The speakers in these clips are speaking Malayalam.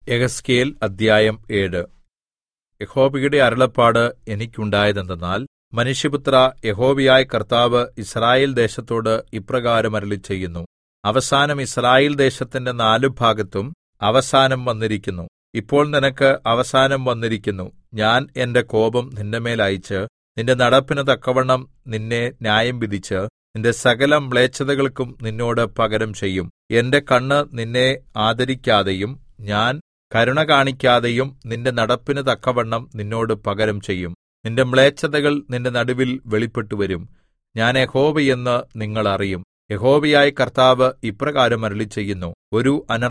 യെഹെസ്കേൽ അദ്ധ്യായം 7. യഹോവയുടെ അരുളപ്പാട് എനിക്കുണ്ടായതെന്തെന്നാൽ, മനുഷ്യപുത്രാ, യഹോവയായ കർത്താവ് യിസ്രായേൽ ദേശത്തോട് ഇപ്രകാരം അരുളിച്ചെയ്യുന്നു. അവസാനം യിസ്രായേൽ ദേശത്തിന്റെ നാലുഭാഗത്തും അവസാനം വന്നിരിക്കുന്നു. ഇപ്പോൾ നിനക്ക് അവസാനം വന്നിരിക്കുന്നു. ഞാൻ എന്റെ കോപം നിന്റെമേൽ അയച്ച് നിന്റെ നടപ്പിന് തക്കവണ്ണം നിന്നെ ന്യായം വിധിച്ച് നിന്റെ സകല മ്ലേച്ഛതകൾക്കും നിന്നോട് പകരം ചെയ്യും. എന്റെ കണ്ണ് നിന്നെ ആദരിക്കാതെയും ഞാൻ കരുണ കാണിക്കാതെയും നിന്റെ നടപ്പിന് തക്കവണ്ണം നിന്നോട് പകരം ചെയ്യും. നിന്റെ മ്ലേച്ഛതകൾ നിന്റെ നടുവിൽ വെളിപ്പെട്ടുവരും. ഞാൻ യഹോവ എന്ന് നിങ്ങൾ അറിയും. യഹോവയായ കർത്താവ് ഇപ്രകാരം അരുളിച്ചെയ്യുന്നു. ഒരു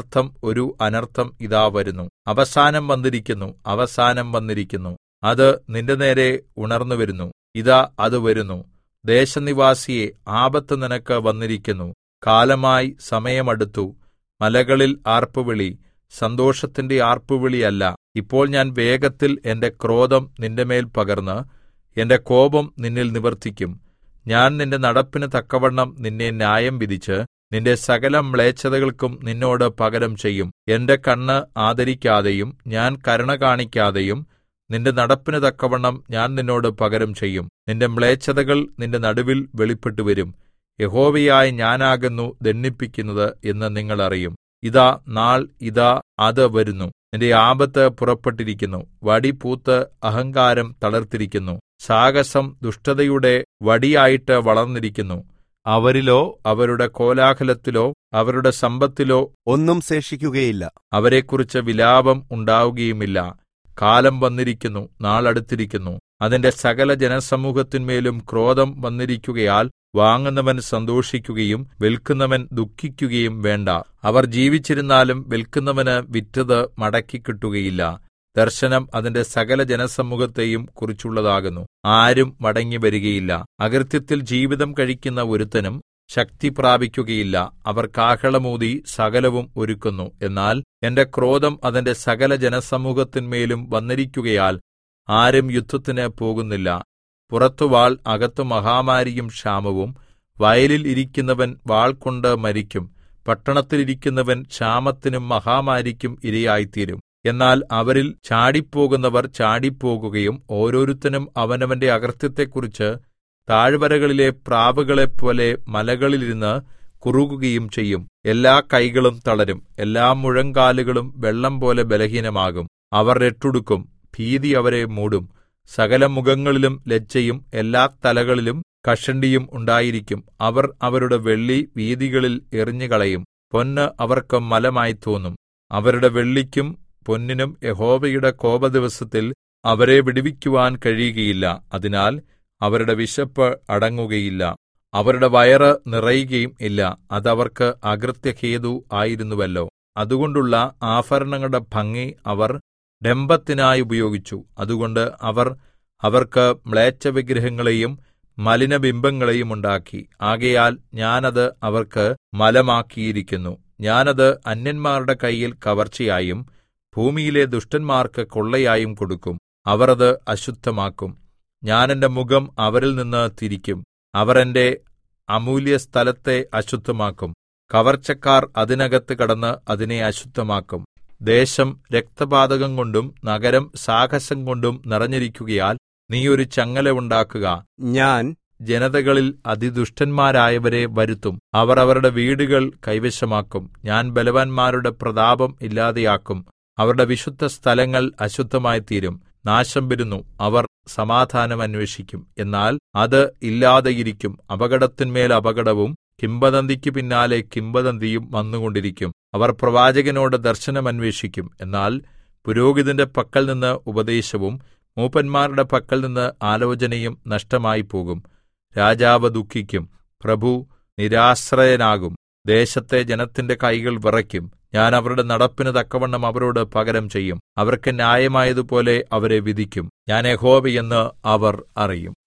അനർത്ഥം ഇതാ വരുന്നു. അവസാനം വന്നിരിക്കുന്നു, അവസാനം വന്നിരിക്കുന്നു. അത് നിന്റെ നേരെ ഉണർന്നുവരുന്നു. ഇതാ അത് വരുന്നു. ദേശനിവാസിയെ, ആപത്ത് നിനക്ക് വന്നിരിക്കുന്നു. കാലമായി, സമയമടുത്തു. മലകളിൽ ആർപ്പുവിളി, സന്തോഷത്തിന്റെ ആർപ്പുവിളിയല്ല. ഇപ്പോൾ ഞാൻ വേഗത്തിൽ എന്റെ ക്രോധം നിന്റെമേൽ പകർന്ന് എന്റെ കോപം നിന്നിൽ നിവർത്തിക്കും. ഞാൻ നിന്റെ നടപ്പിന് തക്കവണ്ണം നിന്നെ ന്യായം വിധിച്ച് നിന്റെ സകല മ്ലേച്ഛതകൾക്കും നിന്നോട് പകരം ചെയ്യും. എന്റെ കണ്ണ് ആദരിക്കാതെയും ഞാൻ കരുണ കാണിക്കാതെയും നിന്റെ നടപ്പിന് തക്കവണ്ണം ഞാൻ നിന്നോട് പകരം ചെയ്യും. നിന്റെ മ്ലേച്ഛതകൾ നിന്റെ നടുവിൽ വെളിപ്പെട്ടുവരും. യഹോവയായ ഞാനാകുന്നു ദണ്ഡിപ്പിക്കുന്നത് എന്ന് നിങ്ങൾ അറിയും. ഇതാ നാൾ, ഇതാ അത് വരുന്നു. നിന്റെ ആപത്ത് പുറപ്പെട്ടിരിക്കുന്നു. വടി പൂത്ത് അഹങ്കാരം തളിർത്തിരിക്കുന്നു. സാഹസം ദുഷ്ടതയുടെ വടിയായിട്ട് വളർന്നിരിക്കുന്നു. അവരിലോ അവരുടെ കോലാഹലത്തിലോ അവരുടെ സമ്പത്തിലോ ഒന്നും ശേഷിക്കുകയില്ല. അവരെക്കുറിച്ച് വിലാപം ഉണ്ടാവുകയുമില്ല. കാലം വന്നിരിക്കുന്നു, നാൾ അടുത്തിരിക്കുന്നു. അതിന്റെ സകല ജനസമൂഹത്തിന്മേലും ക്രോധം വന്നിരിക്കുകയാൽ വാങ്ങുന്നവൻ സന്തോഷിക്കുകയും വിൽക്കുന്നവൻ ദുഃഖിക്കുകയും വേണ്ട. അവർ ജീവിച്ചിരുന്നാലും വിൽക്കുന്നവന് വിറ്റത് മടക്കിക്കിട്ടുകയില്ല. ദർശനം അതിന്റെ സകല ജനസമൂഹത്തെയും കുറിച്ചുള്ളതാകുന്നു. ആരും മടങ്ങിവരികയില്ല. അകൃത്യത്തിൽ ജീവിതം കഴിക്കുന്ന ഒരുത്തനും ശക്തി പ്രാപിക്കുകയില്ല. അവർ കാഹളമൂതി സകലവും ഒരുക്കുന്നു. എന്നാൽ എന്റെ ക്രോധം അതിന്റെ സകല ജനസമൂഹത്തിന്മേലും വന്നിരിക്കുകയാൽ ആരും യുദ്ധത്തിന് പോകുന്നില്ല. പുറത്തു വാൾ, അകത്തു മഹാമാരിയും ക്ഷാമവും. വയലിൽ ഇരിക്കുന്നവൻ വാൾകൊണ്ട് മരിക്കും. പട്ടണത്തിൽ ഇരിക്കുന്നവൻ ക്ഷാമത്തിനും മഹാമാരിക്കും ഇരയായിത്തീരും. എന്നാൽ അവരിൽ ചാടിപ്പോകുന്നവർ ചാടിപ്പോകുകയും ഓരോരുത്തനും അവനവന്റെ അകൃത്യത്തെക്കുറിച്ച് താഴ്വരകളിലെ പ്രാവുകളെപ്പോലെ മലകളിലിരുന്ന് കുറുകുകയും ചെയ്യും. എല്ലാ കൈകളും തളരും, എല്ലാ മുഴങ്കാലുകളും വെള്ളം പോലെ ബലഹീനമാകും. അവർ രട്ടുടുക്കും, ഭീതി അവരെ മൂടും. സകല മുഖങ്ങളിലും ലജ്ജയും എല്ലാ തലകളിലും കഷണ്ടിയും ഉണ്ടായിരിക്കും. അവർ അവരുടെ വെള്ളി വീഥികളിൽ എറിഞ്ഞുകളയും. പൊന്ന് അവർക്ക് മലമായി തോന്നും. അവരുടെ വെള്ളിക്കും പൊന്നിനും യഹോവയുടെ കോപദിവസത്തിൽ അവരെ വിടുവിക്കുവാൻ കഴിയുകയില്ല. അതിനാൽ അവരുടെ വിശപ്പ് അടങ്ങുകയില്ല, അവരുടെ വയറ് നിറയുകയും ഇല്ല. അതവർക്ക് അകൃത്യഹേതു ആയിരുന്നുവല്ലോ. അതുകൊണ്ടുള്ള ആഭരണങ്ങളുടെ ഭംഗി അവർ ഡംഭത്തിനായി ഉപയോഗിച്ചു. അതുകൊണ്ട് അവർ അവർക്ക് മ്ലേച്ഛവിഗ്രഹങ്ങളെയും മലിനബിംബങ്ങളെയും ഉണ്ടാക്കി. ആകയാൽ ഞാനത് അവർക്ക് മലമാക്കിയിരിക്കുന്നു. ഞാനത് അന്യന്മാരുടെ കയ്യിൽ കവർച്ചയായും ഭൂമിയിലെ ദുഷ്ടന്മാർക്ക് കൊള്ളയായും കൊടുക്കും. അവർ അത് അശുദ്ധമാക്കും. ഞാൻ എന്റെ മുഖം അവരിൽ നിന്ന് തിരിക്കും. അവർ എന്റെ അമൂല്യസ്ഥലത്തെ അശുദ്ധമാക്കും. കവർച്ചക്കാർ അതിനകത്ത് കടന്ന് അതിനെ അശുദ്ധമാക്കും. ദേശം രക്തപാതകം കൊണ്ടും നഗരം സാഹസം കൊണ്ടും നിറഞ്ഞിരിക്കുകയാൽ നീ ഒരു ചങ്ങല ഉണ്ടാക്കുക. ഞാൻ ജനതകളിൽ അതിദുഷ്ടന്മാരായവരെ വരുത്തും. അവർ അവരുടെ വീടുകൾ കൈവശമാക്കും. ഞാൻ ബലവാന്മാരുടെ പ്രതാപം ഇല്ലാതെയാക്കും. അവരുടെ വിശുദ്ധ സ്ഥലങ്ങൾ അശുദ്ധമായിത്തീരും. നാശം വരുന്നു, അവർ സമാധാനം അന്വേഷിക്കും, എന്നാൽ അത് ഇല്ലാതെയിരിക്കും. അപകടത്തിന്മേൽ അപകടവും കിംവദന്തിക്ക് പിന്നാലെ കിംവദന്തിയും വന്നുകൊണ്ടിരിക്കും. അവർ പ്രവാചകനോട് ദർശനം അന്വേഷിക്കും, എന്നാൽ പുരോഹിതന്റെ പക്കൽ നിന്ന് ഉപദേശവും മൂപ്പന്മാരുടെ പക്കൽ നിന്ന് ആലോചനയും നഷ്ടമായി പോകും. രാജാവ് ദുഃഖിക്കും, പ്രഭു നിരാശ്രയനാകും. ദേശത്തെ ജനത്തിന്റെ കൈകൾ വിറയ്ക്കും. ഞാൻ അവരുടെ നടപ്പിന് തക്കവണ്ണം അവരോട് പകരം ചെയ്യും. അവർക്ക് ന്യായമായതുപോലെ അവരെ വിധിക്കും. ഞാൻ യഹോവ എന്ന് അവർ അറിയും.